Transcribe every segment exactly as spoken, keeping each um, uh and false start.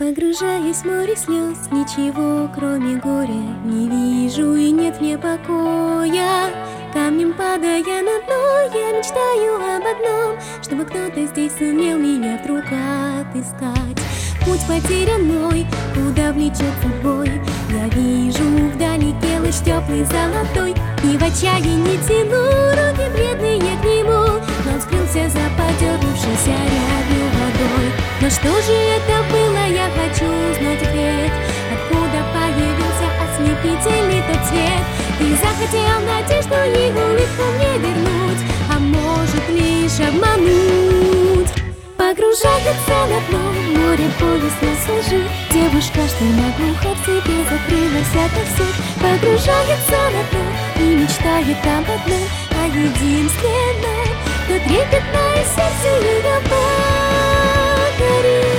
Погружаясь в море слез, ничего кроме горя не вижу и нет мне покоя. Камнем падая на дно, я мечтаю об одном, чтобы кто-то здесь сумел меня вдруг отыскать. Путь потерян мой, куда влечет собой. Я вижу вдалеке луч теплый золотой, и в отчаянии тяну руки бледные к нему, но он скрылся за подернувшейся рябью водой. Но что же это было, я хочу знать ответ. Откуда появился ослепительный тот цвет? Ты захотел надежду и улыбку мне вернуть, а может лишь обмануть. Погружается на дно, море полюса лжи. Девушка, что на глухо в себе закрылась ото всех, погружается на дно и мечтает об одном, о единственном, кто трепетное сердце ее покорит.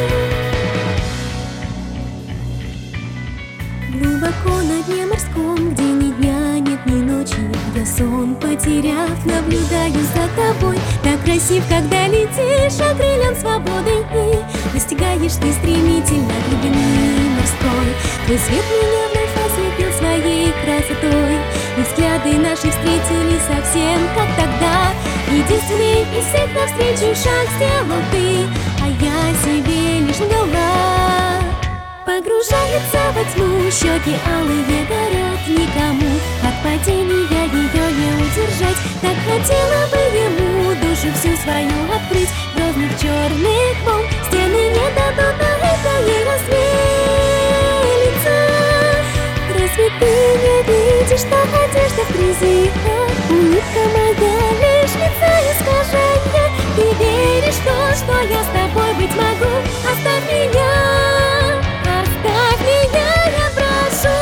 Глубоко на дне морском, где ни дня нет, ни ночи, я сон потеряв, наблюдаю за тобой. Так красив, когда летишь, а крыльям свободы и достигаешь ты стремительно глубины морской. Твой свет меня вновь осветил своей красотой, и взгляды наши встретились совсем как тогда. Единственный из всех навстречу шаг сделал ты, а я себе лишь лгала. Погружается во тьму, щеки алые горят, никому от падения ее не удержать. Так хотела бы ему душу всю свою открыть, грозных черных волн стены не дадут на это ей развеяться. Разве ты не видишь, что одежда в грязи, а улыбка моя лишь лица искажения? Ты веришь в то, что я с тобой быть могу? Оставь меня. Оставь меня, я прошу.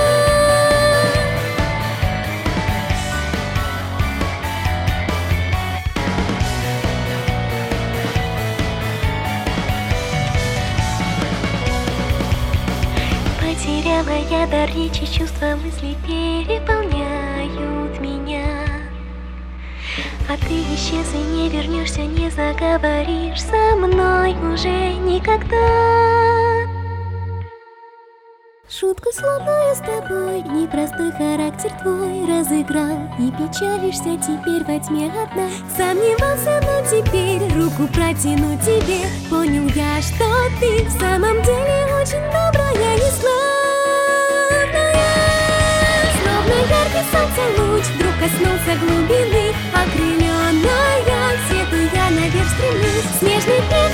Потеряла я дар речи, чувства, мысли переполняют меня. А ты исчез и не вернешься, не заговоришь со мной уже никогда. Шутку сломаю с тобой, непростой характер твой разыграл, и печалишься теперь во тьме одна. Сомневался, но теперь руку протяну тебе. Понял я, что ты в самом деле очень добрая и славная. Словно яркий солнца луч вдруг коснулся глубины, окрыленная, свету я наверх стремлюсь. Снежный